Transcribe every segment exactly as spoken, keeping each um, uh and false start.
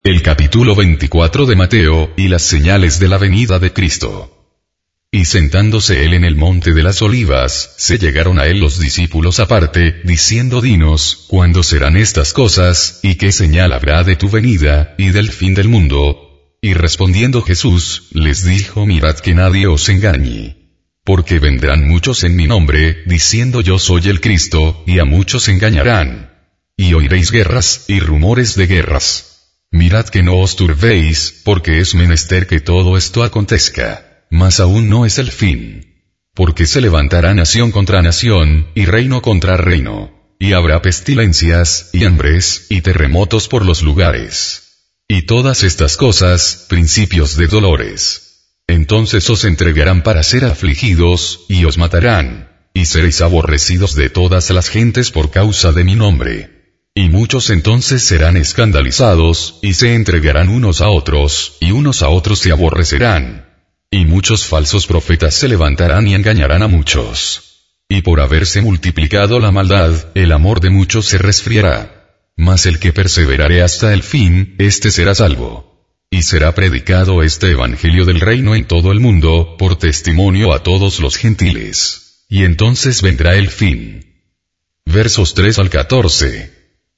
El capítulo veinticuatro de Mateo, y las señales de la venida de Cristo. Y sentándose él en el monte de las olivas, se llegaron a él los discípulos aparte, diciendo: Dinos, ¿cuándo serán estas cosas, y qué señal habrá de tu venida, y del fin del mundo? Y respondiendo Jesús, les dijo: Mirad que nadie os engañe. Porque vendrán muchos en mi nombre, diciendo: Yo soy el Cristo, y a muchos engañarán. Y oiréis guerras, y rumores de guerras. Mirad que no os turbéis, porque es menester que todo esto acontezca, mas aún no es el fin. Porque se levantará nación contra nación, y reino contra reino, y habrá pestilencias, y hambres, y terremotos por los lugares. Y todas estas cosas, principios de dolores. Entonces os entregarán para ser afligidos, y os matarán, y seréis aborrecidos de todas las gentes por causa de mi nombre. Y muchos entonces serán escandalizados, y se entregarán unos a otros, y unos a otros se aborrecerán. Y muchos falsos profetas se levantarán y engañarán a muchos. Y por haberse multiplicado la maldad, el amor de muchos se resfriará. Mas el que perseverare hasta el fin, éste será salvo. Y será predicado este evangelio del reino en todo el mundo, por testimonio a todos los gentiles. Y entonces vendrá el fin. Versos tres al catorce.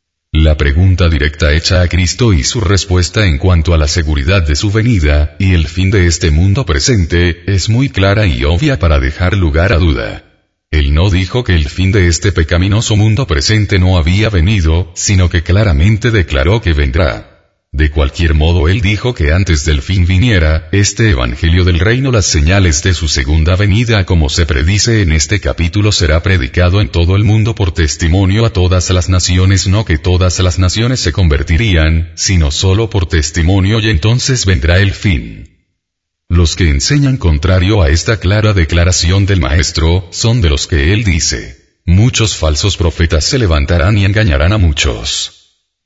La pregunta directa hecha a Cristo y su respuesta en cuanto a la seguridad de su venida, y el fin de este mundo presente, es muy clara y obvia para dejar lugar a duda. Él no dijo que el fin de este pecaminoso mundo presente no había venido, sino que claramente declaró que vendrá. De cualquier modo él dijo que antes del fin viniera, este evangelio del reino, las señales de su segunda venida, como se predice en este capítulo, será predicado en todo el mundo por testimonio a todas las naciones, no que todas las naciones se convertirían, sino solo por testimonio, y entonces vendrá el fin. Los que enseñan contrario a esta clara declaración del Maestro, son de los que él dice: muchos falsos profetas se levantarán y engañarán a muchos.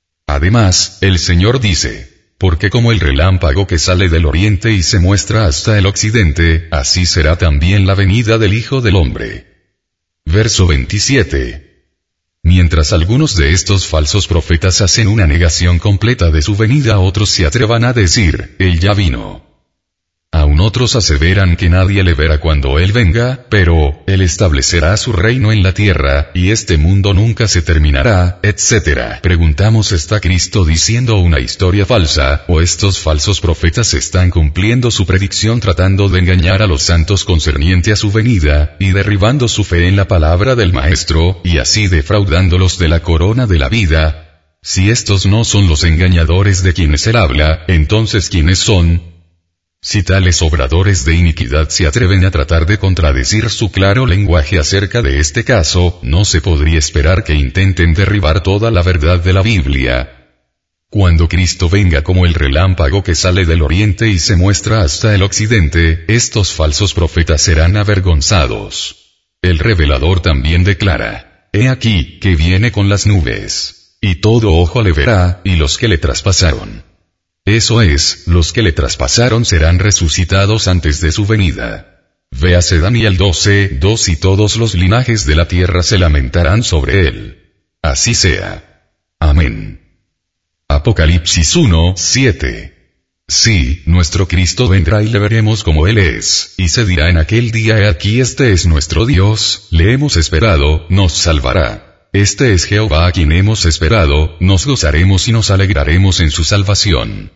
Además, el Señor dice: porque como el relámpago que sale del oriente y se muestra hasta el occidente, así será también la venida del Hijo del Hombre. Verso veintisiete. Mientras algunos de estos falsos profetas hacen una negación completa de su venida, otros se atrevan a decir: Él ya vino. Aún otros aseveran que nadie le verá cuando Él venga, pero Él establecerá su reino en la tierra, y este mundo nunca se terminará, etcétera. Preguntamos: ¿está Cristo diciendo una historia falsa, o estos falsos profetas están cumpliendo su predicción tratando de engañar a los santos concerniente a su venida, y derribando su fe en la palabra del Maestro, y así defraudándolos de la corona de la vida? Si estos no son los engañadores de quienes Él habla, entonces ¿quiénes son? Si tales obradores de iniquidad se atreven a tratar de contradecir su claro lenguaje acerca de este caso, no se podría esperar que intenten derribar toda la verdad de la Biblia. Cuando Cristo venga como el relámpago que sale del oriente y se muestra hasta el occidente, estos falsos profetas serán avergonzados. El revelador también declara: He aquí, que viene con las nubes, y todo ojo le verá, y los que le traspasaron. Eso es, los que le traspasaron serán resucitados antes de su venida. Véase Daniel doce, dos, y todos los linajes de la tierra se lamentarán sobre él. Así sea. Amén. Apocalipsis uno, siete. Sí, nuestro Cristo vendrá y le veremos como Él es, y se dirá en aquel día: He aquí, este es nuestro Dios, le hemos esperado, nos salvará. Este es Jehová a quien hemos esperado, nos gozaremos y nos alegraremos en su salvación.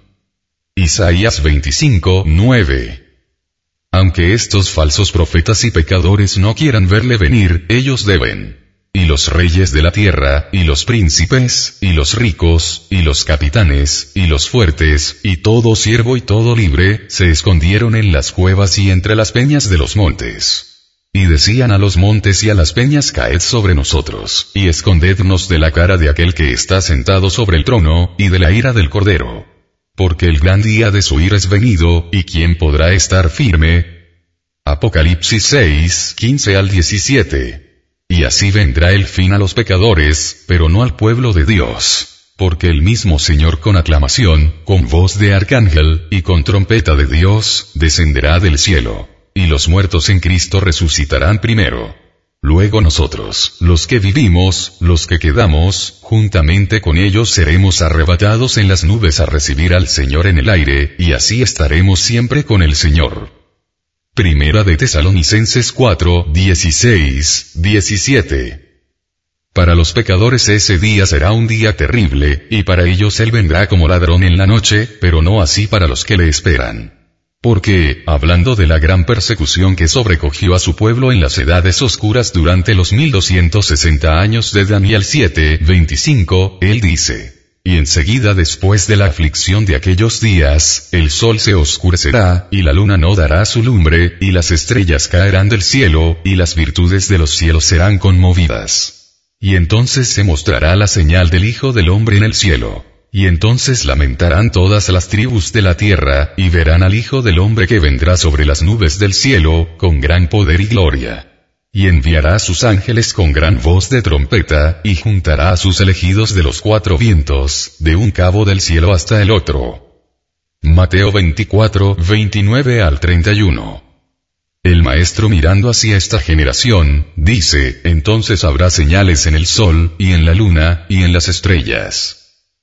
Isaías veinticinco, nueve. Aunque estos falsos profetas y pecadores no quieran verle venir, ellos deben. Y los reyes de la tierra, y los príncipes, y los ricos, y los capitanes, y los fuertes, y todo siervo y todo libre, se escondieron en las cuevas y entre las peñas de los montes. Y decían a los montes y a las peñas: Caed sobre nosotros, y escondednos de la cara de aquel que está sentado sobre el trono, y de la ira del Cordero. Porque el gran día de su ira es venido, y ¿quién podrá estar firme? Apocalipsis seis, quince al diecisiete. Y así vendrá el fin a los pecadores, pero no al pueblo de Dios. Porque el mismo Señor con aclamación, con voz de arcángel, y con trompeta de Dios, descenderá del cielo. Y los muertos en Cristo resucitarán primero. Luego nosotros, los que vivimos, los que quedamos, juntamente con ellos seremos arrebatados en las nubes a recibir al Señor en el aire, y así estaremos siempre con el Señor. Primera de Tesalonicenses cuatro, dieciséis, diecisiete. Para los pecadores ese día será un día terrible, y para ellos Él vendrá como ladrón en la noche, pero no así para los que le esperan. Porque, hablando de la gran persecución que sobrecogió a su pueblo en las edades oscuras durante los mil doscientos sesenta años de Daniel siete, veinticinco, Él dice: y enseguida después de la aflicción de aquellos días, el sol se oscurecerá, y la luna no dará su lumbre, y las estrellas caerán del cielo, y las virtudes de los cielos serán conmovidas. Y entonces se mostrará la señal del Hijo del Hombre en el cielo. Y entonces lamentarán todas las tribus de la tierra, y verán al Hijo del Hombre que vendrá sobre las nubes del cielo, con gran poder y gloria. Y enviará a sus ángeles con gran voz de trompeta, y juntará a sus elegidos de los cuatro vientos, de un cabo del cielo hasta el otro. Mateo veinticuatro, veintinueve al treinta y uno. El Maestro, mirando hacia esta generación, dice: entonces habrá señales en el sol, y en la luna, y en las estrellas.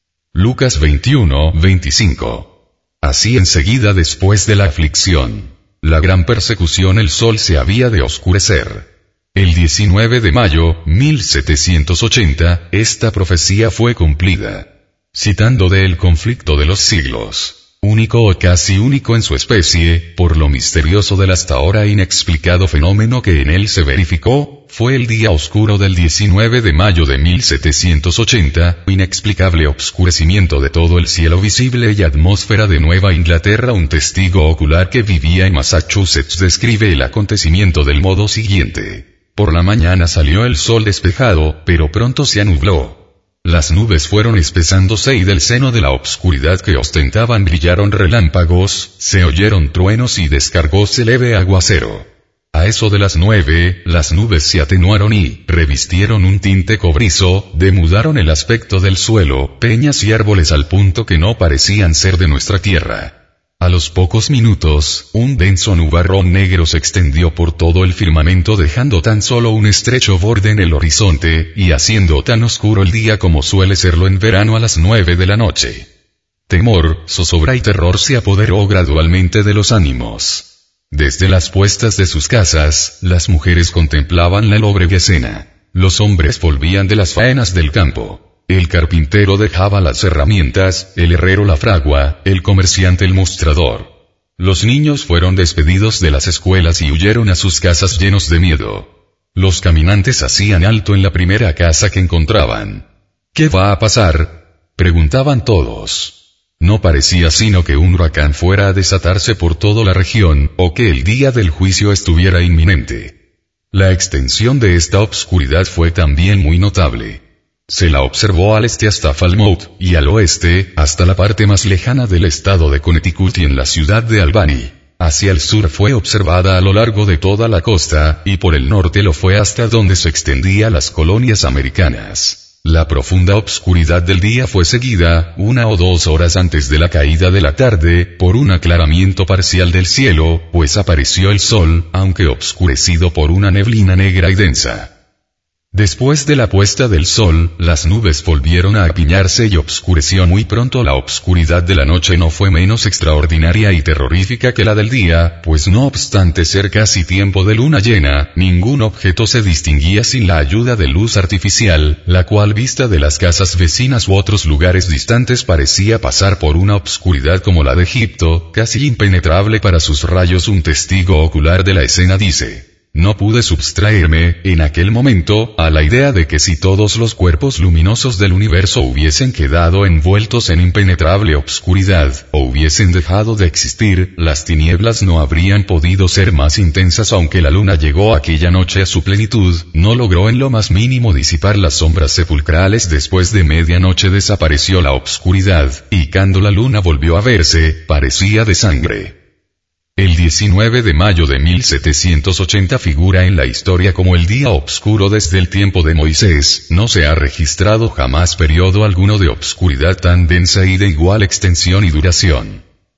Lucas veintiuno, veinticinco. Así enseguida después de la aflicción, la gran persecución, el sol se había de oscurecer. El diecinueve de mayo, mil setecientos ochenta, esta profecía fue cumplida. Citando de El conflicto de los siglos, único o casi único en su especie, por lo misterioso del hasta ahora inexplicado fenómeno que en él se verificó, fue el día oscuro del diecinueve de mayo de mil setecientos ochenta, inexplicable oscurecimiento de todo el cielo visible y atmósfera de Nueva Inglaterra. Un testigo ocular que vivía en Massachusetts describe el acontecimiento del modo siguiente: por la mañana salió el sol despejado, pero pronto se anubló. Las nubes fueron espesándose y del seno de la obscuridad que ostentaban brillaron relámpagos, se oyeron truenos y descargóse leve aguacero. A eso de las nueve, las nubes se atenuaron y revistieron un tinte cobrizo, demudaron el aspecto del suelo, peñas y árboles al punto que no parecían ser de nuestra tierra. A los pocos minutos, un denso nubarrón negro se extendió por todo el firmamento dejando tan solo un estrecho borde en el horizonte, y haciendo tan oscuro el día como suele serlo en verano a las nueve de la noche. Temor, zozobra y terror se apoderó gradualmente de los ánimos. Desde las puestas de sus casas, las mujeres contemplaban la lóbrega escena. Los hombres volvían de las faenas del campo. El carpintero dejaba las herramientas, el herrero la fragua, el comerciante el mostrador. Los niños fueron despedidos de las escuelas y huyeron a sus casas llenos de miedo. Los caminantes hacían alto en la primera casa que encontraban. ¿Qué va a pasar?, preguntaban todos. No parecía sino que un huracán fuera a desatarse por toda la región, o que el día del juicio estuviera inminente. La extensión de esta obscuridad fue también muy notable. Se la observó al este hasta Falmouth, y al oeste, hasta la parte más lejana del estado de Connecticut y en la ciudad de Albany. Hacia el sur fue observada a lo largo de toda la costa, y por el norte lo fue hasta donde se extendían las colonias americanas. La profunda obscuridad del día fue seguida, una o dos horas antes de la caída de la tarde, por un aclaramiento parcial del cielo, pues apareció el sol, aunque obscurecido por una neblina negra y densa. Después de la puesta del sol, las nubes volvieron a apiñarse y obscureció muy pronto. La obscuridad de la noche no fue menos extraordinaria y terrorífica que la del día, pues no obstante ser casi tiempo de luna llena, ningún objeto se distinguía sin la ayuda de luz artificial, la cual vista de las casas vecinas u otros lugares distantes parecía pasar por una obscuridad como la de Egipto, casi impenetrable para sus rayos. Un testigo ocular de la escena dice: no pude subtraerme, en aquel momento, a la idea de que si todos los cuerpos luminosos del universo hubiesen quedado envueltos en impenetrable obscuridad, o hubiesen dejado de existir, las tinieblas no habrían podido ser más intensas. Aunque la luna llegó aquella noche a su plenitud, no logró en lo más mínimo disipar las sombras sepulcrales. Después de medianoche desapareció la obscuridad, y cuando la luna volvió a verse, parecía de sangre. El diecinueve de mayo de mil setecientos ochenta figura en la historia como el día oscuro desde el tiempo de Moisés. No se ha registrado jamás periodo alguno de obscuridad tan densa y de igual extensión y duración.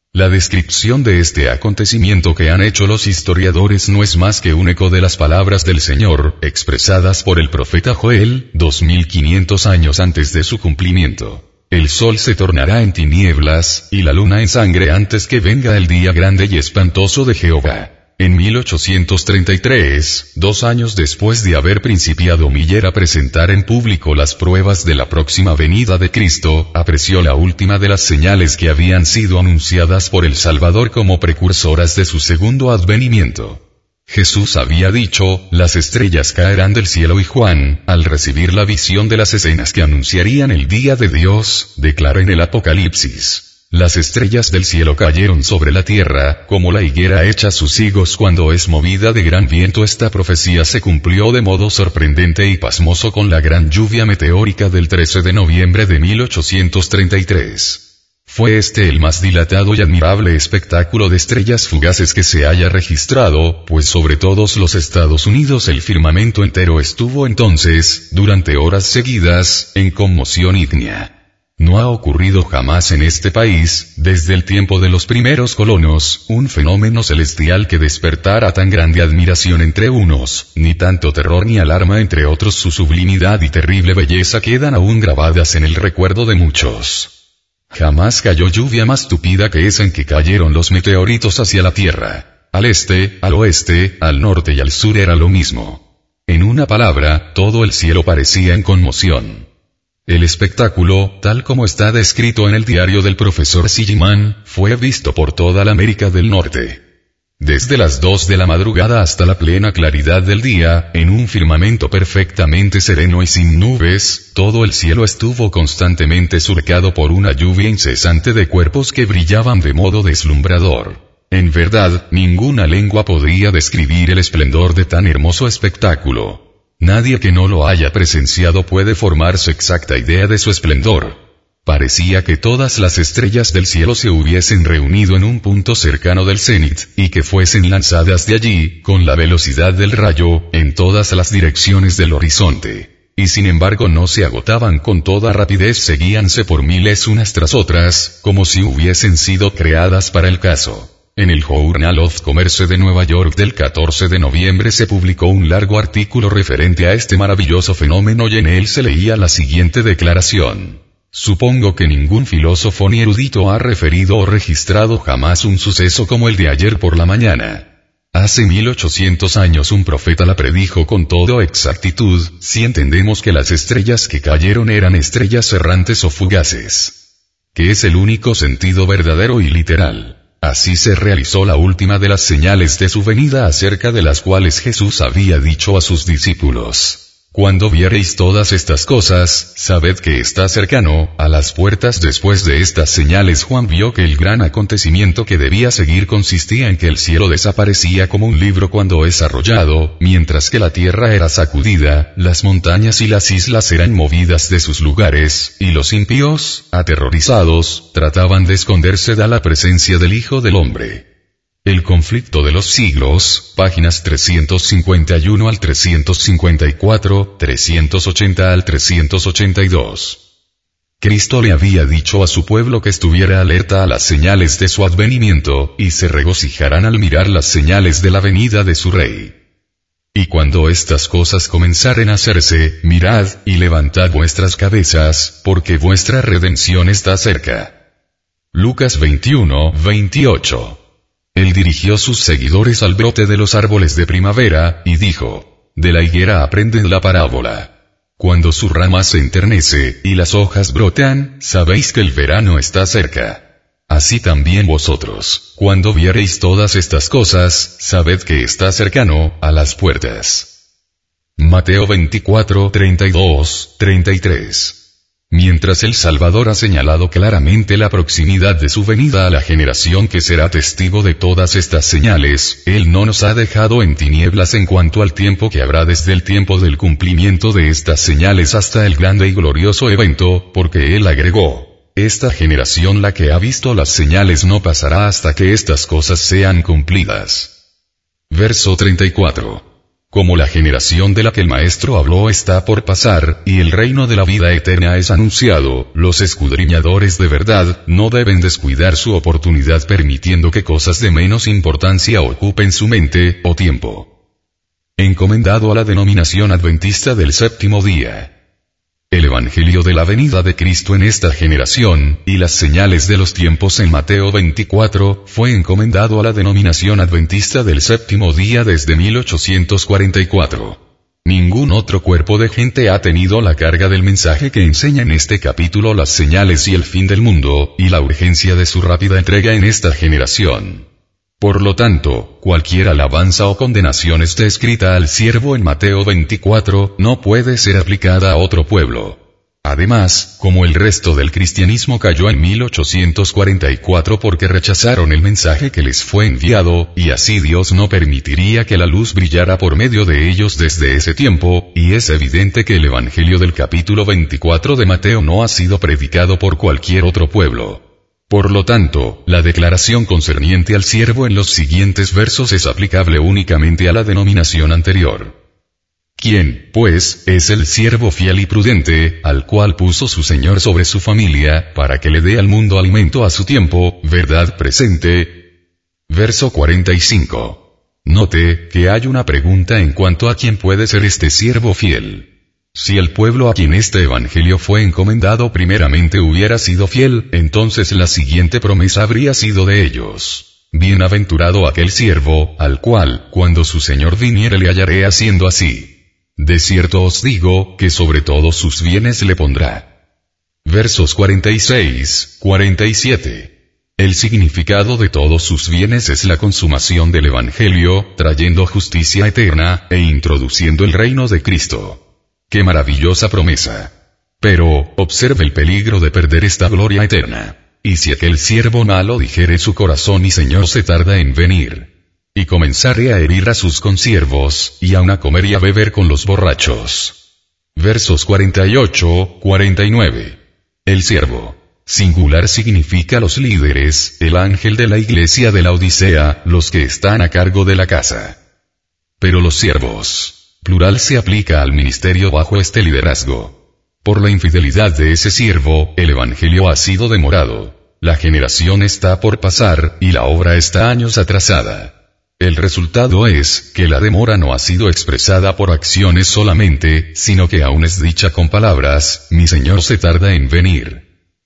La descripción de este acontecimiento que han hecho los historiadores no es más que un eco de las palabras del Señor, expresadas por el profeta Joel, dos mil quinientos años antes de su cumplimiento. El sol se tornará en tinieblas, y la luna en sangre antes que venga el día grande y espantoso de Jehová. En mil ochocientos treinta y tres, dos años después de haber principiado Miller a presentar en público las pruebas de la próxima venida de Cristo, apreció la última de las señales que habían sido anunciadas por el Salvador como precursoras de su segundo advenimiento. Jesús había dicho, las estrellas caerán del cielo, y Juan, al recibir la visión de las escenas que anunciarían el día de Dios, declara en el Apocalipsis: las estrellas del cielo cayeron sobre la tierra, como la higuera echa sus higos cuando es movida de gran viento. Esta profecía se cumplió de modo sorprendente y pasmoso con la gran lluvia meteórica del trece de noviembre de mil ochocientos treinta y tres. Fue este el más dilatado y admirable espectáculo de estrellas fugaces que se haya registrado, pues sobre todos los Estados Unidos el firmamento entero estuvo entonces, durante horas seguidas, en conmoción ígnea. No ha ocurrido jamás en este país, desde el tiempo de los primeros colonos, un fenómeno celestial que despertara tan grande admiración entre unos, ni tanto terror ni alarma entre otros. Su sublimidad y terrible belleza quedan aún grabadas en el recuerdo de muchos. Jamás cayó lluvia más tupida que esa en que cayeron los meteoritos hacia la Tierra. Al este, al oeste, al norte y al sur era lo mismo. En una palabra, todo el cielo parecía en conmoción. El espectáculo, tal como está descrito en el diario del profesor Silliman, fue visto por toda la América del Norte. Desde las dos de la madrugada hasta la plena claridad del día, en un firmamento perfectamente sereno y sin nubes, todo el cielo estuvo constantemente surcado por una lluvia incesante de cuerpos que brillaban de modo deslumbrador. En verdad, ninguna lengua podría describir el esplendor de tan hermoso espectáculo. Nadie que no lo haya presenciado puede formarse exacta idea de su esplendor. Parecía que todas las estrellas del cielo se hubiesen reunido en un punto cercano del cenit, y que fuesen lanzadas de allí, con la velocidad del rayo, en todas las direcciones del horizonte. Y sin embargo no se agotaban con toda rapidez, seguíanse por miles unas tras otras, como si hubiesen sido creadas para el caso. En el Journal of Commerce de Nueva York del catorce de noviembre se publicó un largo artículo referente a este maravilloso fenómeno y en él se leía la siguiente declaración: supongo que ningún filósofo ni erudito ha referido o registrado jamás un suceso como el de ayer por la mañana. Hace mil ochocientos años un profeta la predijo con toda exactitud, si entendemos que las estrellas que cayeron eran estrellas errantes o fugaces. Que es el único sentido verdadero y literal. Así se realizó la última de las señales de su venida, acerca de las cuales Jesús había dicho a sus discípulos: cuando viereis todas estas cosas, sabed que está cercano, a las puertas. Después de estas señales Juan vio que el gran acontecimiento que debía seguir consistía en que el cielo desaparecía como un libro cuando es arrollado, mientras que la tierra era sacudida, las montañas y las islas eran movidas de sus lugares, y los impíos, aterrorizados, trataban de esconderse de la presencia del Hijo del Hombre. El conflicto de los siglos, páginas trescientos cincuenta y uno al trescientos cincuenta y cuatro, trescientos ochenta al trescientos ochenta y dos. Cristo le había dicho a su pueblo que estuviera alerta a las señales de su advenimiento, y se regocijarán al mirar las señales de la venida de su Rey. Y cuando estas cosas comenzaren a hacerse, mirad, y levantad vuestras cabezas, porque vuestra redención está cerca. Lucas veintiuno, veintiocho. Él dirigió sus seguidores al brote de los árboles de primavera, y dijo: de la higuera aprenden la parábola. Cuando su rama se enternece, y las hojas brotan, sabéis que el verano está cerca. Así también vosotros, cuando viereis todas estas cosas, sabed que está cercano, a las puertas. Mateo veinticuatro, treinta y dos, treinta y tres. Mientras el Salvador ha señalado claramente la proximidad de su venida a la generación que será testigo de todas estas señales, Él no nos ha dejado en tinieblas en cuanto al tiempo que habrá desde el tiempo del cumplimiento de estas señales hasta el grande y glorioso evento, porque Él agregó: esta generación, la que ha visto las señales, no pasará hasta que estas cosas sean cumplidas. Verso treinta y cuatro. Como la generación de la que el Maestro habló está por pasar, y el reino de la vida eterna es anunciado, los escudriñadores de verdad no deben descuidar su oportunidad permitiendo que cosas de menos importancia ocupen su mente o tiempo. Encomendado a la denominación adventista del séptimo día. El Evangelio de la venida de Cristo en esta generación, y las señales de los tiempos en Mateo veinticuatro, fue encomendado a la denominación adventista del séptimo día desde mil ochocientos cuarenta y cuatro. Ningún otro cuerpo de gente ha tenido la carga del mensaje que enseña en este capítulo las señales y el fin del mundo, y la urgencia de su rápida entrega en esta generación. Por lo tanto, cualquier alabanza o condenación esté escrita al siervo en Mateo veinticuatro, no puede ser aplicada a otro pueblo. Además, como el resto del cristianismo cayó en mil ochocientos cuarenta y cuatro porque rechazaron el mensaje que les fue enviado, y así Dios no permitiría que la luz brillara por medio de ellos desde ese tiempo, y es evidente que el Evangelio del capítulo veinticuatro de Mateo no ha sido predicado por cualquier otro pueblo. Por lo tanto, la declaración concerniente al siervo en los siguientes versos es aplicable únicamente a la denominación anterior. ¿Quién, pues, es el siervo fiel y prudente, al cual puso su Señor sobre su familia, para que le dé al mundo alimento a su tiempo, verdad presente? Verso cuarenta y cinco. Note, que hay una pregunta en cuanto a quién puede ser este siervo fiel. Si el pueblo a quien este evangelio fue encomendado primeramente hubiera sido fiel, entonces la siguiente promesa habría sido de ellos. Bienaventurado aquel siervo, al cual, cuando su Señor viniere le hallaré haciendo así. De cierto os digo, que sobre todos sus bienes le pondrá. Versos cuarenta y seis, cuarenta y siete. El significado de todos sus bienes es la consumación del evangelio, trayendo justicia eterna, e introduciendo el reino de Cristo. ¡Qué maravillosa promesa! Pero, observe el peligro de perder esta gloria eterna. Y si aquel siervo malo dijere su corazón mi Señor se tarda en venir. Y comenzare a herir a sus consiervos, y aun a comer y a beber con los borrachos. Versos cuarenta y ocho, cuarenta y nueve. El siervo. Singular significa los líderes, el ángel de la iglesia de la Odisea, los que están a cargo de la casa. Pero los siervos. Plural se aplica al ministerio bajo este liderazgo. Por la infidelidad de ese siervo, el evangelio ha sido demorado. La generación está por pasar, y la obra está años atrasada. El resultado es, que la demora no ha sido expresada por acciones solamente, sino que aún es dicha con palabras, mi Señor se tarda en venir.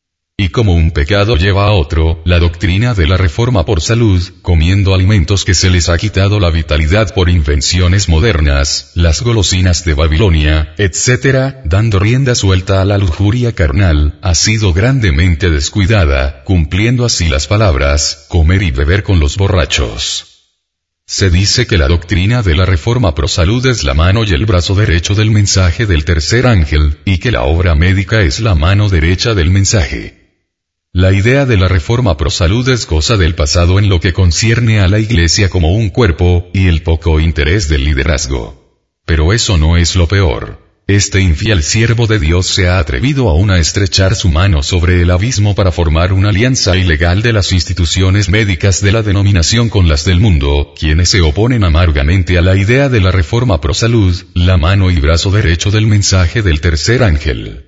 Y como un pecado lleva a otro, la doctrina de la reforma por salud, comiendo alimentos que se les ha quitado la vitalidad por invenciones modernas, las golosinas de Babilonia, etcétera, dando rienda suelta a la lujuria carnal, ha sido grandemente descuidada, cumpliendo así las palabras, comer y beber con los borrachos. Se dice que la doctrina de la reforma pro salud es la mano y el brazo derecho del mensaje del tercer ángel, y que la obra médica es la mano derecha del mensaje. La idea de la reforma pro salud es cosa del pasado en lo que concierne a la iglesia como un cuerpo, y el poco interés del liderazgo. Pero eso no es lo peor. Este infiel siervo de Dios se ha atrevido aún a estrechar su mano sobre el abismo para formar una alianza ilegal de las instituciones médicas de la denominación con las del mundo, quienes se oponen amargamente a la idea de la reforma pro salud, la mano y brazo derecho del mensaje del tercer ángel.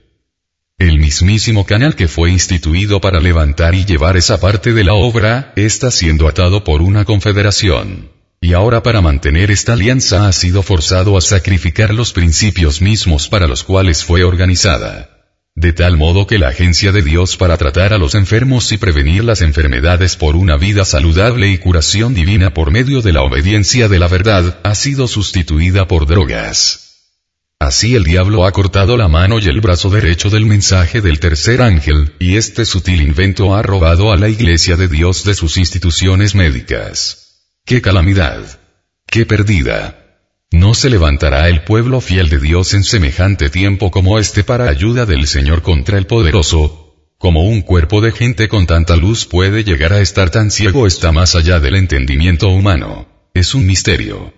El mismísimo canal que fue instituido para levantar y llevar esa parte de la obra, está siendo atado por una confederación. Y ahora para mantener esta alianza ha sido forzado a sacrificar los principios mismos para los cuales fue organizada. De tal modo que la agencia de Dios para tratar a los enfermos y prevenir las enfermedades por una vida saludable y curación divina por medio de la obediencia de la verdad, ha sido sustituida por drogas. Así el diablo ha cortado la mano y el brazo derecho del mensaje del tercer ángel, y este sutil invento ha robado a la iglesia de Dios de sus instituciones médicas. ¡Qué calamidad! ¡Qué pérdida! No se levantará el pueblo fiel de Dios en semejante tiempo como este para ayuda del Señor contra el poderoso. Como un cuerpo de gente con tanta luz puede llegar a estar tan ciego está más allá del entendimiento humano. Es un misterio.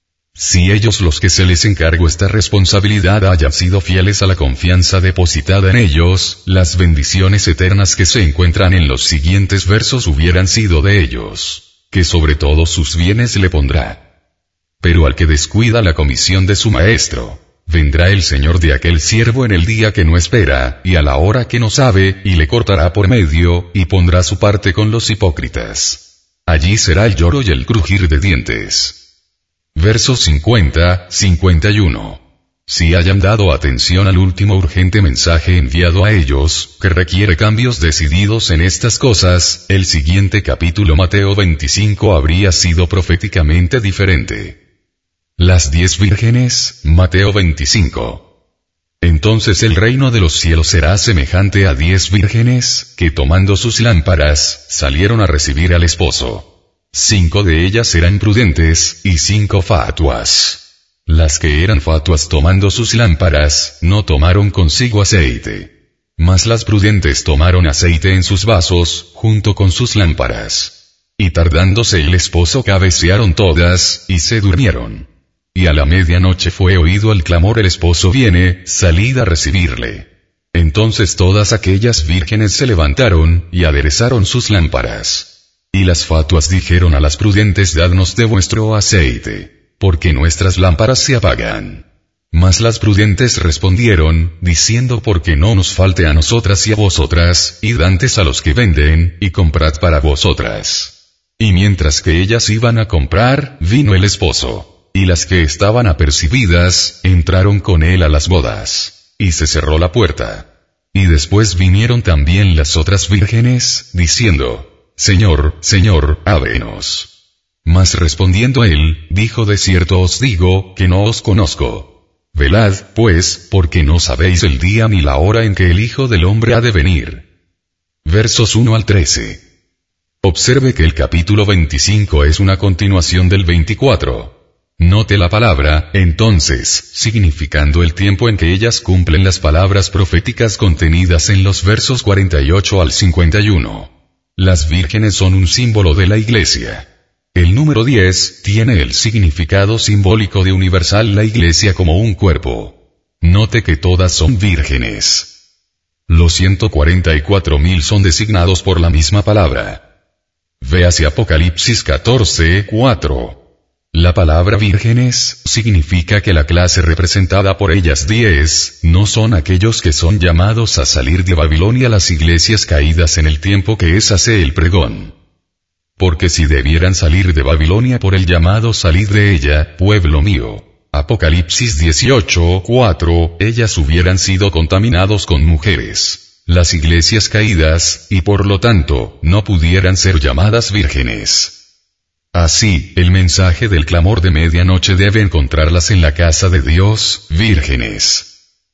Si ellos los que se les encargó esta responsabilidad hayan sido fieles a la confianza depositada en ellos, las bendiciones eternas que se encuentran en los siguientes versos hubieran sido de ellos, que sobre todos sus bienes le pondrá. Pero al que descuida la comisión de su maestro, vendrá el señor de aquel siervo en el día que no espera, y a la hora que no sabe, y le cortará por medio, y pondrá su parte con los hipócritas. Allí será el lloro y el crujir de dientes. Versos cincuenta, cincuenta y uno. Si hayan dado atención al último urgente mensaje enviado a ellos, que requiere cambios decididos en estas cosas, el siguiente capítulo Mateo veinticinco habría sido proféticamente diferente. Las diez vírgenes, Mateo veinticinco. Entonces el reino de los cielos será semejante a diez vírgenes, que tomando sus lámparas, salieron a recibir al esposo. Cinco de ellas eran prudentes, y cinco fatuas. Las que eran fatuas tomando sus lámparas, no tomaron consigo aceite. Mas las prudentes tomaron aceite en sus vasos, junto con sus lámparas. Y tardándose el esposo cabecearon todas, y se durmieron. Y a la medianoche fue oído el clamor: el esposo viene, salid a recibirle. Entonces todas aquellas vírgenes se levantaron, y aderezaron sus lámparas. Y las fatuas dijeron a las prudentes: dadnos de vuestro aceite, porque nuestras lámparas se apagan. Mas las prudentes respondieron, diciendo: porque no nos falte a nosotras y a vosotras, id antes a los que venden, y comprad para vosotras. Y mientras que ellas iban a comprar, vino el esposo, y las que estaban apercibidas, entraron con él a las bodas, y se cerró la puerta. Y después vinieron también las otras vírgenes, diciendo: Señor, Señor, ábrenos. Mas respondiendo él, dijo: de cierto os digo, que no os conozco. Velad, pues, porque no sabéis el día ni la hora en que el Hijo del Hombre ha de venir. Versos uno al trece. Observe que el capítulo veinticinco es una continuación del veinticuatro. Note la palabra, entonces, significando el tiempo en que ellas cumplen las palabras proféticas contenidas en los versos cuarenta y ocho al cincuenta y uno. Las vírgenes son un símbolo de la Iglesia. El número diez tiene el significado simbólico de universal la Iglesia como un cuerpo. Note que todas son vírgenes. Los ciento cuarenta y cuatro mil son designados por la misma palabra. Véase Apocalipsis catorce, cuatro. La palabra vírgenes significa que la clase representada por ellas diez, no son aquellos que son llamados a salir de Babilonia, las iglesias caídas en el tiempo que es hace el pregón. Porque si debieran salir de Babilonia por el llamado salid de ella, pueblo mío, Apocalipsis dieciocho, cuatro, ellas hubieran sido contaminados con mujeres, las iglesias caídas, y por lo tanto, no pudieran ser llamadas vírgenes. Así, el mensaje del clamor de medianoche debe encontrarlas en la casa de Dios, vírgenes.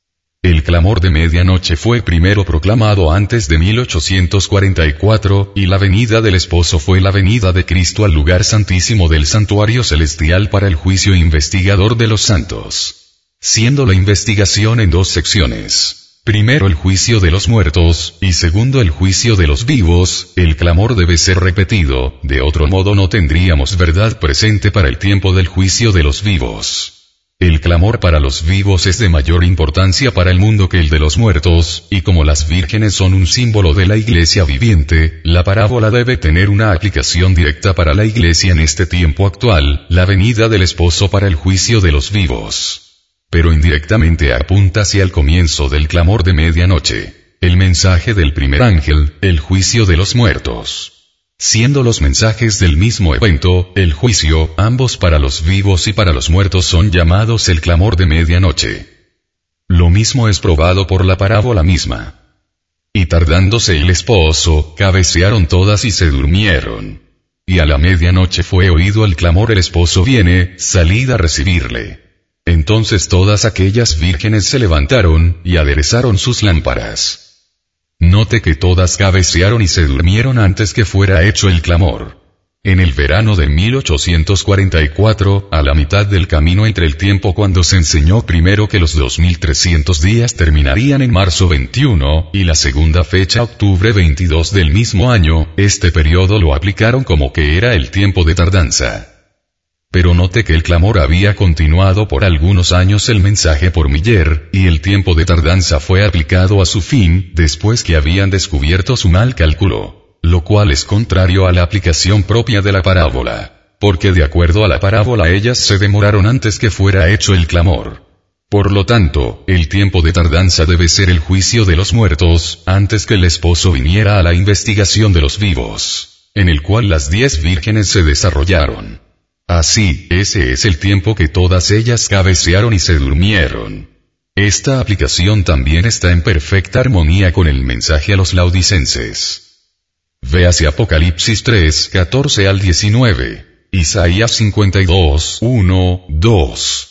El clamor de medianoche fue primero proclamado antes de mil ochocientos cuarenta y cuatro, y la venida del esposo fue la venida de Cristo al lugar santísimo del santuario celestial para el juicio investigador de los santos. Siendo la investigación en dos secciones. Primero el juicio de los muertos, y segundo el juicio de los vivos, el clamor debe ser repetido, de otro modo no tendríamos verdad presente para el tiempo del juicio de los vivos. El clamor para los vivos es de mayor importancia para el mundo que el de los muertos, y como las vírgenes son un símbolo de la iglesia viviente, la parábola debe tener una aplicación directa para la iglesia en este tiempo actual, la venida del esposo para el juicio de los vivos. Pero indirectamente apunta hacia el comienzo del clamor de medianoche, el mensaje del primer ángel, el juicio de los muertos. Siendo los mensajes del mismo evento, el juicio, ambos para los vivos y para los muertos son llamados el clamor de medianoche. Lo mismo es probado por la parábola misma. Y tardándose el esposo, cabecearon todas y se durmieron. Y a la medianoche fue oído el clamor: el esposo viene, salid a recibirle. Entonces todas aquellas vírgenes se levantaron, y aderezaron sus lámparas. Note que todas cabecearon y se durmieron antes que fuera hecho el clamor. En el verano de mil ochocientos cuarenta y cuatro, a la mitad del camino entre el tiempo cuando se enseñó primero que los dos mil trescientos días terminarían en marzo veintiuno, y la segunda fecha octubre veintidós del mismo año, este periodo lo aplicaron como que era el tiempo de tardanza. Pero note que el clamor había continuado por algunos años el mensaje por Miller, y el tiempo de tardanza fue aplicado a su fin, después que habían descubierto su mal cálculo, lo cual es contrario a la aplicación propia de la parábola. porque de acuerdo a la parábola ellas se demoraron antes que fuera hecho el clamor. Por lo tanto, el tiempo de tardanza debe ser el juicio de los muertos, antes que el esposo viniera a la investigación de los vivos, en el cual las diez vírgenes se desarrollaron. Así, ese es el tiempo que todas ellas cabecearon y se durmieron. Esta aplicación también está en perfecta armonía con el mensaje a los laodicenses. Véase Apocalipsis tres, catorce al diecinueve, Isaías cincuenta y dos, uno, dos.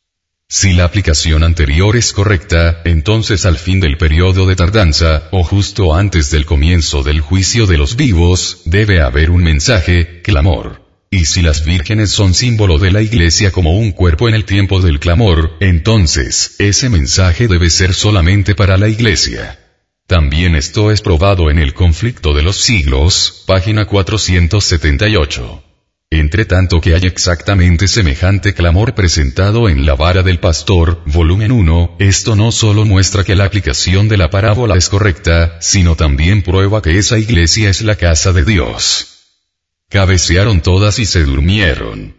Si la aplicación anterior es correcta, entonces al fin del periodo de tardanza, o justo antes del comienzo del juicio de los vivos, debe haber un mensaje, clamor. Y si las vírgenes son símbolo de la iglesia como un cuerpo en el tiempo del clamor, entonces, ese mensaje debe ser solamente para la iglesia. También esto es probado en el conflicto de los siglos, página cuatrocientos setenta y ocho. Entre tanto que hay exactamente semejante clamor presentado en La vara del pastor, volumen uno, esto no solo muestra que la aplicación de la parábola es correcta, sino también prueba que esa iglesia es la casa de Dios. Cabecearon todas y se durmieron.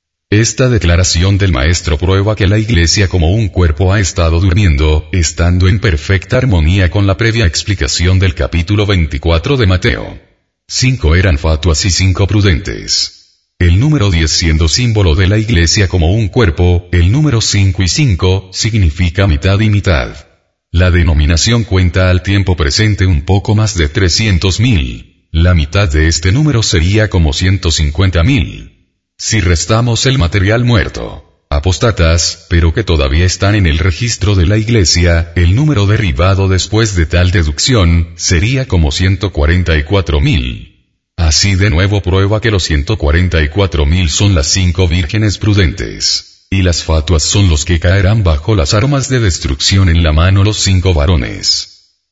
Esta declaración del maestro prueba que la iglesia como un cuerpo ha estado durmiendo, estando en perfecta armonía con la previa explicación del capítulo veinticuatro de Mateo. Cinco eran fatuas y cinco prudentes. El número diez siendo símbolo de la iglesia como un cuerpo, el número cinco y cinco significa mitad y mitad. La denominación cuenta al tiempo presente un poco más de trescientos mil. La mitad de este número sería como ciento cincuenta mil. Si restamos el material muerto, apóstatas, pero que todavía están en el registro de la iglesia, el número derivado después de tal deducción, sería como ciento cuarenta y cuatro mil. Así de nuevo prueba que los ciento cuarenta y cuatro mil son las cinco vírgenes prudentes, y las fatuas son los que caerán bajo las armas de destrucción en la mano los cinco varones.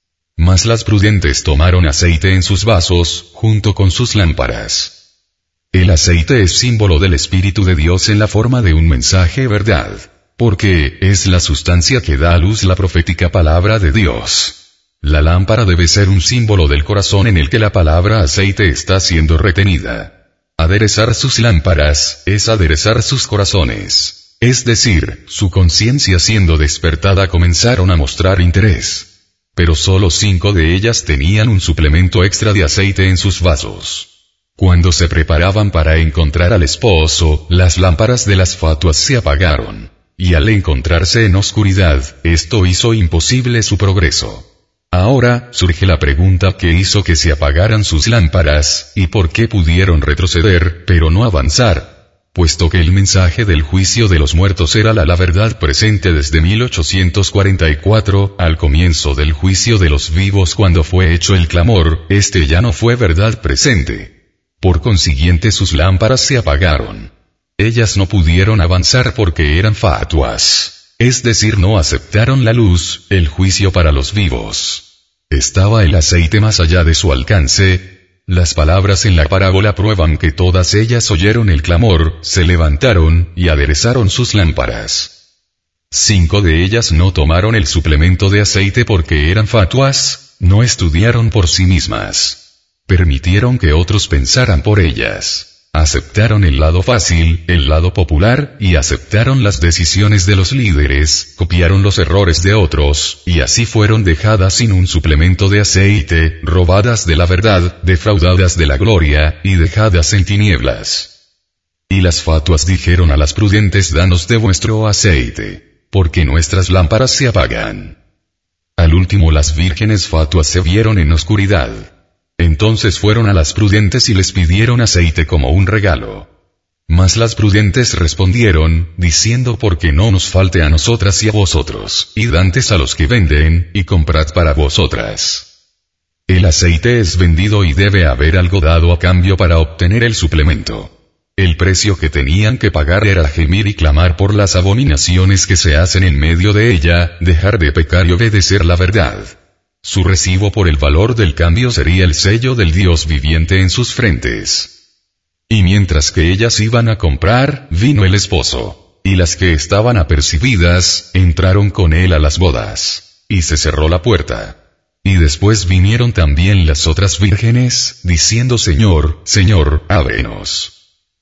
Mas las prudentes tomaron aceite en sus vasos, junto con sus lámparas. El aceite es símbolo del Espíritu de Dios en la forma de un mensaje verdad, porque es la sustancia que da a luz la profética palabra de Dios. La lámpara debe ser un símbolo del corazón en el que la palabra aceite está siendo retenida. Aderezar sus lámparas, es aderezar sus corazones, es decir, su conciencia siendo despertada comenzaron a mostrar interés. Pero solo cinco de ellas tenían un suplemento extra de aceite en sus vasos. Cuando se preparaban para encontrar al esposo, las lámparas de las fatuas se apagaron. Y al encontrarse en oscuridad, esto hizo imposible su progreso. Ahora, surge la pregunta ¿qué hizo que se apagaran sus lámparas, y por qué pudieron retroceder, pero no avanzar? Puesto que el mensaje del juicio de los muertos era la, la verdad presente desde mil ochocientos cuarenta y cuatro, al comienzo del juicio de los vivos cuando fue hecho el clamor, este ya no fue verdad presente. Por consiguiente sus lámparas se apagaron. Ellas no pudieron avanzar porque eran fatuas, es decir no aceptaron la luz, el juicio para los vivos. Estaba el aceite más allá de su alcance. Las palabras en la parábola prueban que todas ellas oyeron el clamor, se levantaron, y aderezaron sus lámparas. Cinco de ellas no tomaron el suplemento de aceite porque eran fatuas, no estudiaron por sí mismas. Permitieron que otros pensaran por ellas. Aceptaron el lado fácil, el lado popular, y aceptaron las decisiones de los líderes, copiaron los errores de otros, y así fueron dejadas sin un suplemento de aceite, robadas de la verdad, defraudadas de la gloria, y dejadas en tinieblas. Y las fatuas dijeron a las prudentes danos de vuestro aceite, porque nuestras lámparas se apagan. Al último las vírgenes fatuas se vieron en oscuridad. Entonces fueron a las prudentes y les pidieron aceite como un regalo. Mas las prudentes respondieron, diciendo porque no nos falte a nosotras y a vosotros, id antes a los que venden, y comprad para vosotras. El aceite es vendido y debe haber algo dado a cambio para obtener el suplemento. El precio que tenían que pagar era gemir y clamar por las abominaciones que se hacen en medio de ella, dejar de pecar y obedecer la verdad. Su recibo por el valor del cambio sería el sello del Dios viviente en sus frentes. Y mientras que ellas iban a comprar, vino el esposo, y las que estaban apercibidas, entraron con él a las bodas, y se cerró la puerta. Y después vinieron también las otras vírgenes, diciendo Señor, Señor, ábrenos.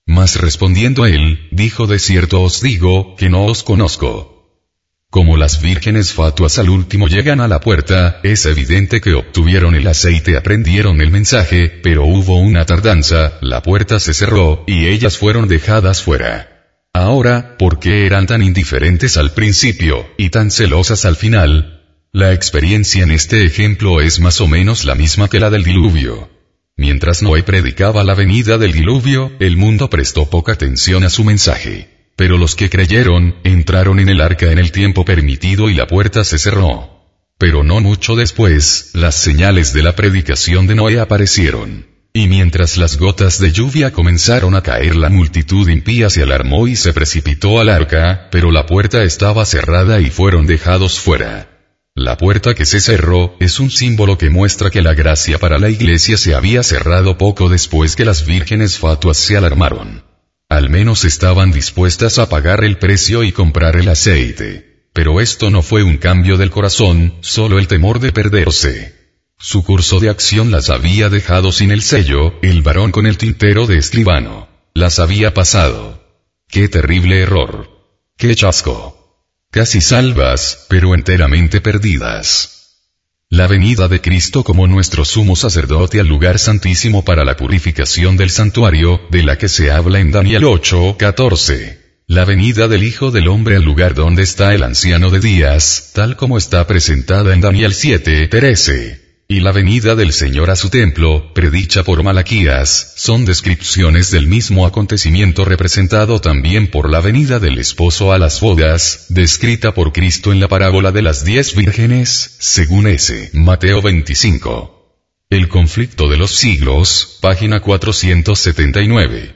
Mas respondiendo él, dijo: de cierto os digo, que no os conozco. Como las vírgenes fatuas al último llegan a la puerta, es evidente que obtuvieron el aceite, aprendieron el mensaje, pero hubo una tardanza, la puerta se cerró, y ellas fueron dejadas fuera. Ahora, ¿por qué eran tan indiferentes al principio, y tan celosas al final? La experiencia en este ejemplo es más o menos la misma que la del diluvio. Mientras Noé predicaba la venida del diluvio, el mundo prestó poca atención a su mensaje. Pero los que creyeron, entraron en el arca en el tiempo permitido y la puerta se cerró. Pero no mucho después, las señales de la predicación de Noé aparecieron. Y mientras las gotas de lluvia comenzaron a caer, la multitud impía se alarmó y se precipitó al arca, pero la puerta estaba cerrada y fueron dejados fuera. La puerta que se cerró, es un símbolo que muestra que la gracia para la iglesia se había cerrado poco después que las vírgenes fatuas se alarmaron. Al menos estaban dispuestas a pagar el precio y comprar el aceite. Pero esto no fue un cambio del corazón, solo el temor de perderse. Su curso de acción las había dejado sin el sello, el varón con el tintero de escribano. Las había pasado. ¡Qué terrible error! ¡Qué chasco! Casi salvas, pero enteramente perdidas. La venida de Cristo como nuestro sumo sacerdote al lugar santísimo para la purificación del santuario, de la que se habla en Daniel ocho catorce. La venida del Hijo del Hombre al lugar donde está el anciano de días, tal como está presentada en Daniel siete trece. Y la venida del Señor a su templo, predicha por Malaquías, son descripciones del mismo acontecimiento representado también por la venida del esposo a las bodas, descrita por Cristo en la parábola de las diez vírgenes, según S. Mateo veinticinco. El conflicto de los siglos, página cuatrocientos setenta y nueve.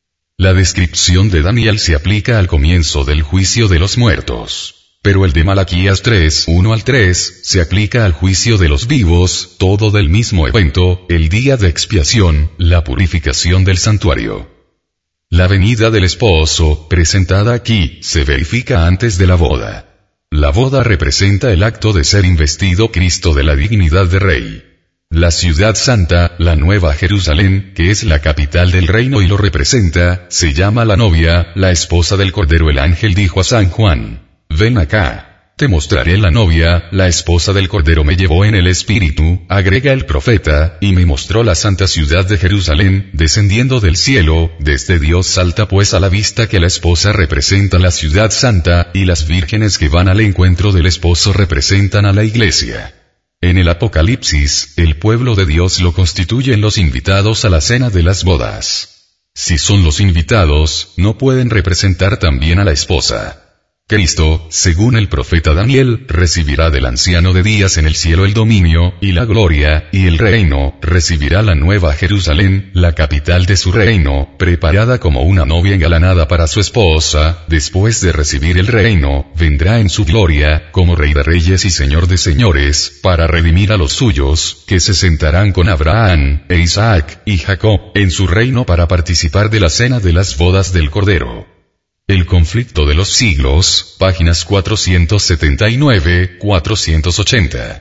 La descripción de Daniel se aplica al comienzo del juicio de los muertos. Pero el de Malaquías tres, uno al tres, se aplica al juicio de los vivos, todo del mismo evento, el día de expiación, la purificación del santuario. La venida del esposo, presentada aquí, se verifica antes de la boda. La boda representa el acto de ser investido Cristo de la dignidad de rey. La ciudad santa, la nueva Jerusalén, que es la capital del reino y lo representa, se llama la novia, la esposa del Cordero. El ángel dijo a San Juan: ven acá, te mostraré la novia, la esposa del Cordero. Me llevó en el espíritu, agrega el profeta, y me mostró la santa ciudad de Jerusalén, descendiendo del cielo, desde Dios. Salta pues a la vista que la esposa representa la ciudad santa, y las vírgenes que van al encuentro del esposo representan a la iglesia. En el Apocalipsis, el pueblo de Dios lo constituyen los invitados a la cena de las bodas. Si son los invitados, no pueden representar también a la esposa. Cristo, según el profeta Daniel, recibirá del anciano de días en el cielo el dominio, y la gloria, y el reino, recibirá la nueva Jerusalén, la capital de su reino, preparada como una novia engalanada para su esposa. Después de recibir el reino, vendrá en su gloria, como Rey de Reyes y Señor de Señores, para redimir a los suyos, que se sentarán con Abraham, e Isaac, y Jacob, en su reino para participar de la cena de las bodas del Cordero. El conflicto de los siglos, páginas cuatrocientos setenta y nueve a cuatrocientos ochenta.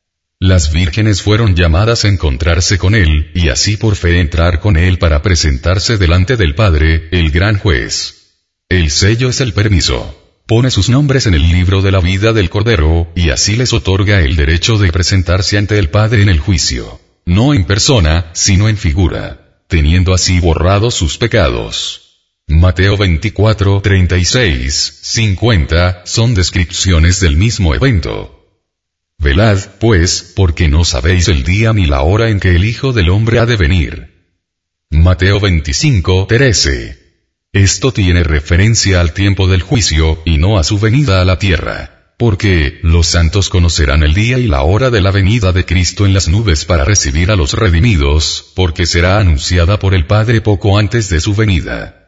Las vírgenes fueron llamadas a encontrarse con él, y así por fe entrar con él para presentarse delante del Padre, el gran juez. El sello es el permiso. Pone sus nombres en el libro de la vida del Cordero, y así les otorga el derecho de presentarse ante el Padre en el juicio. No en persona, sino en figura, teniendo así borrados sus pecados. Mateo veinticuatro, treinta y seis, cincuenta, son descripciones del mismo evento. Velad, pues, porque no sabéis el día ni la hora en que el Hijo del Hombre ha de venir. Mateo veinticinco, trece. Esto tiene referencia al tiempo del juicio, y no a su venida a la tierra. Porque, los santos conocerán el día y la hora de la venida de Cristo en las nubes para recibir a los redimidos, porque será anunciada por el Padre poco antes de su venida.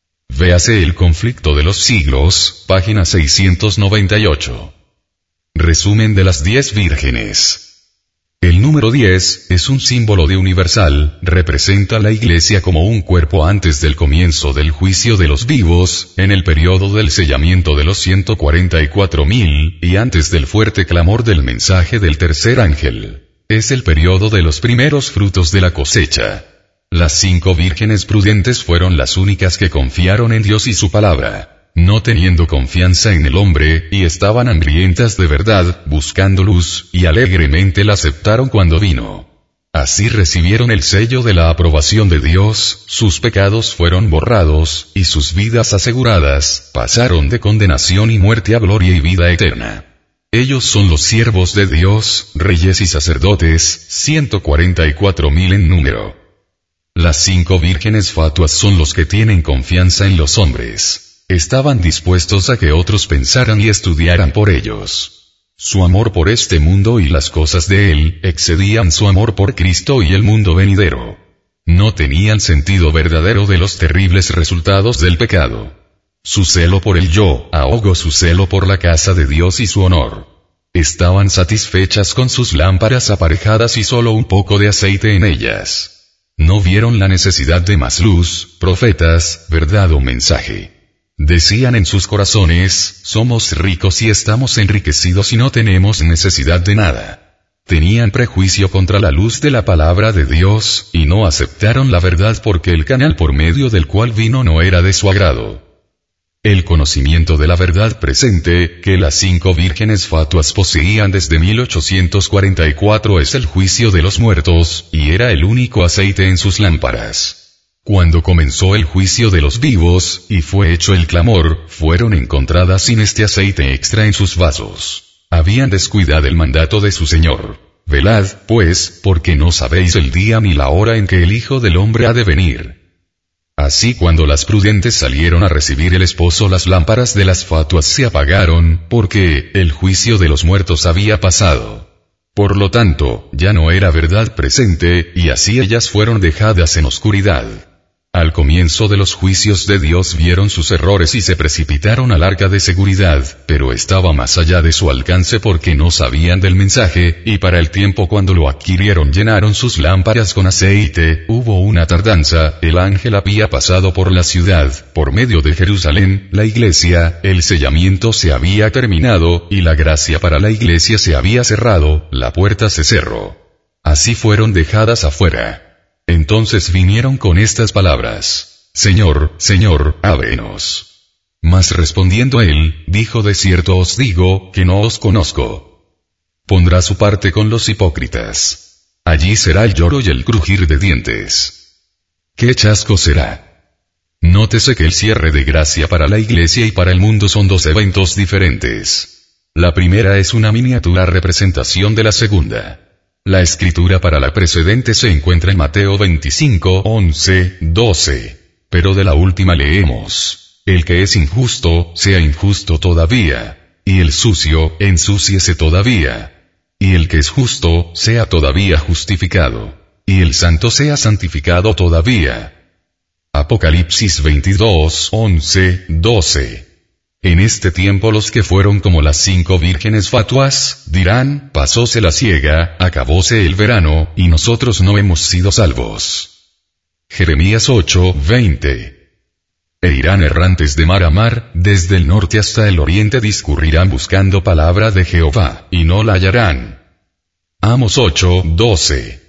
Véase el conflicto de los siglos, página seiscientos noventa y ocho. Resumen de las diez vírgenes. El número diez, es un símbolo de universal, representa a la Iglesia como un cuerpo antes del comienzo del juicio de los vivos, en el periodo del sellamiento de los ciento cuarenta y cuatro mil, y antes del fuerte clamor del mensaje del tercer ángel. Es el periodo de los primeros frutos de la cosecha. Las cinco vírgenes prudentes fueron las únicas que confiaron en Dios y su palabra, no teniendo confianza en el hombre, y estaban hambrientas de verdad, buscando luz, y alegremente la aceptaron cuando vino. Así recibieron el sello de la aprobación de Dios, sus pecados fueron borrados, y sus vidas aseguradas, pasaron de condenación y muerte a gloria y vida eterna. Ellos son los siervos de Dios, reyes y sacerdotes, ciento cuarenta y cuatro mil en número. Las cinco vírgenes fatuas son los que tienen confianza en los hombres. Estaban dispuestos a que otros pensaran y estudiaran por ellos. Su amor por este mundo y las cosas de él, excedían su amor por Cristo y el mundo venidero. No tenían sentido verdadero de los terribles resultados del pecado. Su celo por el yo, ahogó su celo por la casa de Dios y su honor. Estaban satisfechas con sus lámparas aparejadas y solo un poco de aceite en ellas. No vieron la necesidad de más luz, profetas, verdad o mensaje. Decían en sus corazones, somos ricos y estamos enriquecidos y no tenemos necesidad de nada. Tenían prejuicio contra la luz de la palabra de Dios, y no aceptaron la verdad porque el canal por medio del cual vino no era de su agrado. El conocimiento de la verdad presente, que las cinco vírgenes fatuas poseían desde mil ochocientos cuarenta y cuatro es el juicio de los muertos, y era el único aceite en sus lámparas. Cuando comenzó el juicio de los vivos, y fue hecho el clamor, fueron encontradas sin este aceite extra en sus vasos. Habían descuidado el mandato de su Señor. Velad, pues, porque no sabéis el día ni la hora en que el Hijo del Hombre ha de venir. Así cuando las prudentes salieron a recibir el esposo, las lámparas de las fatuas se apagaron, porque el juicio de los muertos había pasado. Por lo tanto, ya no era verdad presente, y así ellas fueron dejadas en oscuridad. Al comienzo de los juicios de Dios vieron sus errores y se precipitaron al arca de seguridad, pero estaba más allá de su alcance porque no sabían del mensaje, y para el tiempo cuando lo adquirieron llenaron sus lámparas con aceite. Hubo una tardanza, el ángel había pasado por la ciudad, por medio de Jerusalén, la iglesia, el sellamiento se había terminado, y la gracia para la iglesia se había cerrado, la puerta se cerró. Así fueron dejadas afuera. Entonces vinieron con estas palabras: Señor, Señor, ábrenos. Mas respondiendo él, dijo: de cierto os digo, que no os conozco. Pondrá su parte con los hipócritas. Allí será el lloro y el crujir de dientes. ¿Qué chasco será? Nótese que el cierre de gracia para la iglesia y para el mundo son dos eventos diferentes. La primera es una miniatura representación de la segunda. La escritura para la precedente se encuentra en Mateo veinticinco, once, doce. Pero de la última leemos: el que es injusto, sea injusto todavía, y el sucio, ensúciese todavía, y el que es justo, sea todavía justificado, y el santo sea santificado todavía. Apocalipsis veintidós, once, doce. En este tiempo los que fueron como las cinco vírgenes fatuas, dirán: pasóse la siega, acabóse el verano, y nosotros no hemos sido salvos. Jeremías ocho, veinte. E irán errantes de mar a mar, desde el norte hasta el oriente discurrirán buscando palabra de Jehová, y no la hallarán. Amos ocho, doce.